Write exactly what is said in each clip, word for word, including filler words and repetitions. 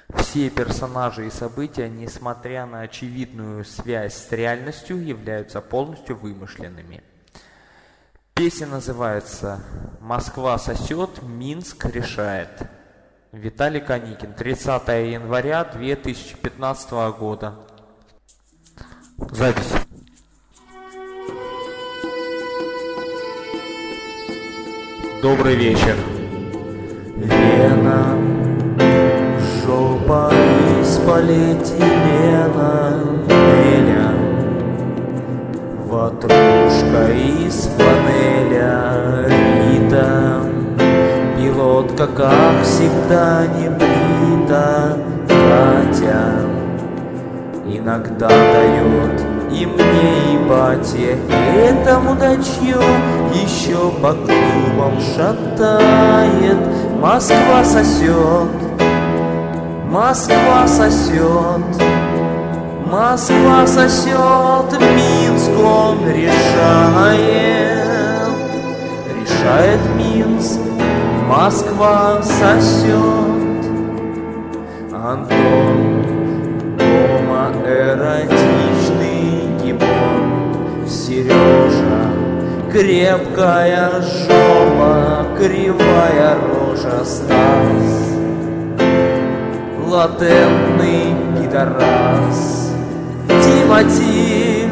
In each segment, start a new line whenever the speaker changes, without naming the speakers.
Все персонажи и события, несмотря на очевидную связь с реальностью, являются полностью вымышленными. Песня называется «Москва сосет, Минск решает». Виталий Коникин, тридцатое января две тысячи пятнадцатого года. Запись. Добрый вечер.
Лена, жопа из полиэтилена, Неля, ватрушка из панеля, Рита, пилотка, как всегда, не брита, Катя иногда дает и мне, и бате, этому дачью еще по клубам шатает. Москва сосет, Москва сосет, Москва сосет, Минск он решает, решает Минск, Москва сосет. Антон дома эротичный гибон, Сережа крепкая жопа, кривая рожа, Стас латентный пидорас, Тимати,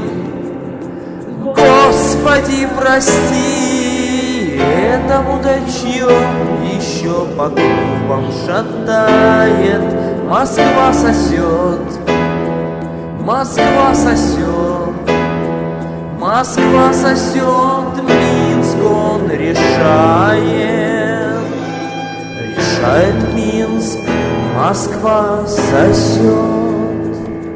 Господи прости, этому дачью еще по клубам шатает. Москва сосет, Москва сосет, Москва сосет, Минск он решает, решает Минск, Москва сосет.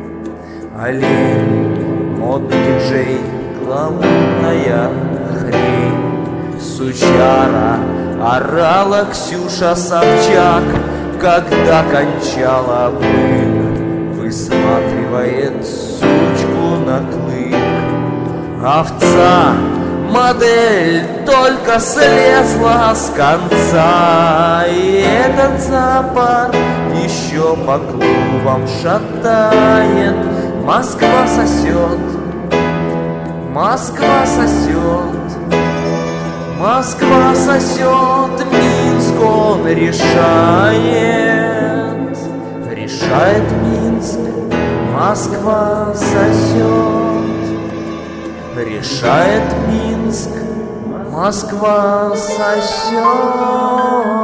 Олень, модный диджей, гламурная хрень, сучара, орала Ксюша Собчак, когда кончала бык, высматривает сучку на клык. Овца, модель, только слезла с конца, и этот зоопарк еще по клубам шатает. Москва сосет, Москва сосет, Москва сосет, Минск он решает, решает Минск, Москва сосет, решает Минск, Москва сосет.